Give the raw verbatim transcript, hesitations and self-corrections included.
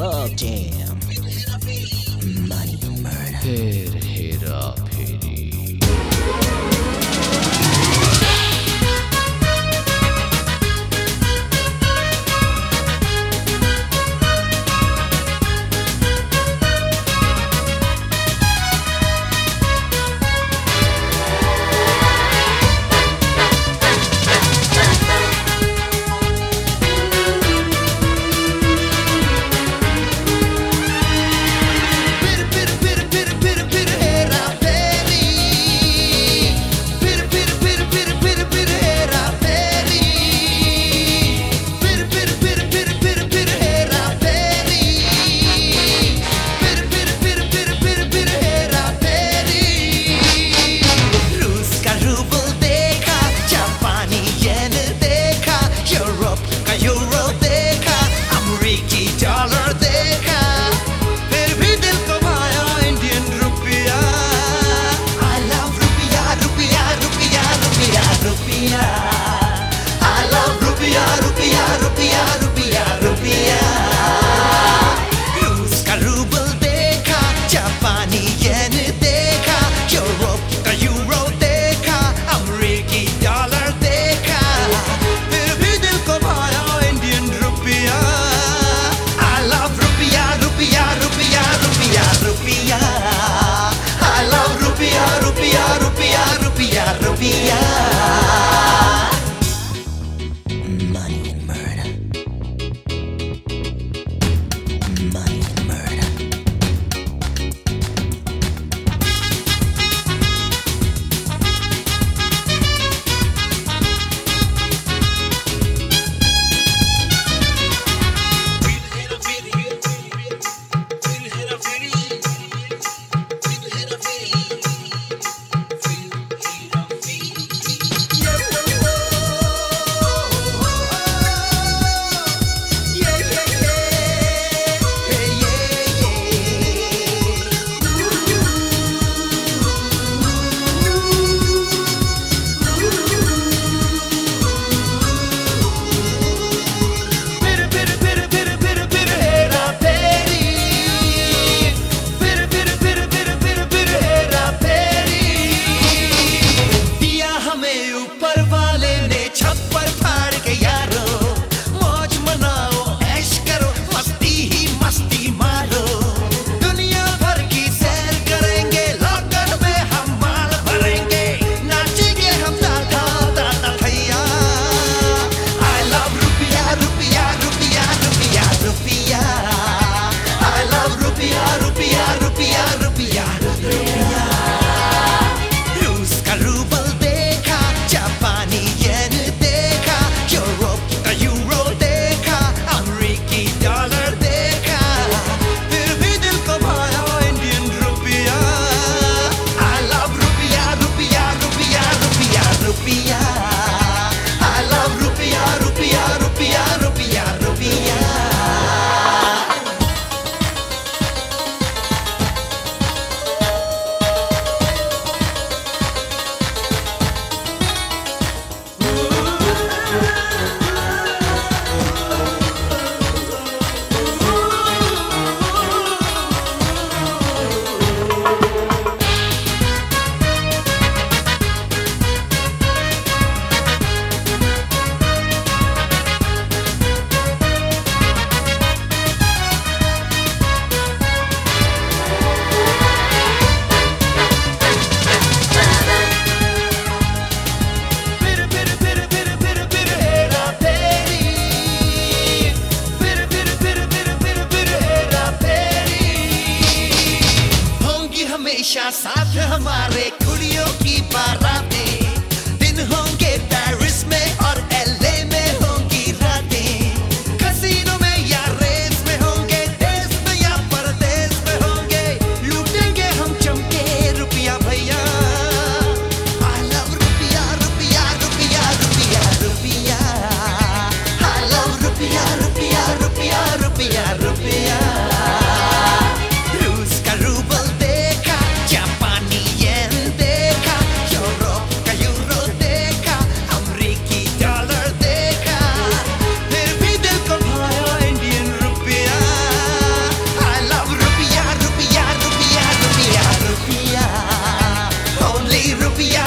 Love Jam. Money and Murder. फिर हेरा फेरी। Money and Murder. Money and Murder. हमेशा साथ हमारे कुड़ियों की बारातें, दिन होंगे पेरिस में और एलए में होंगी रातें, कसीनो में या रेस में होंगे, देश में या परदेश में होंगे, लूटेंगे हम चमके रुपया भैया। I love रुपया रुपया रुपया रुपया रुपया, I love रुपया रुपया रुपया रुपया रुपया। रूस का रूबल देखा, जापानी येन देखा, यूरोप रुपया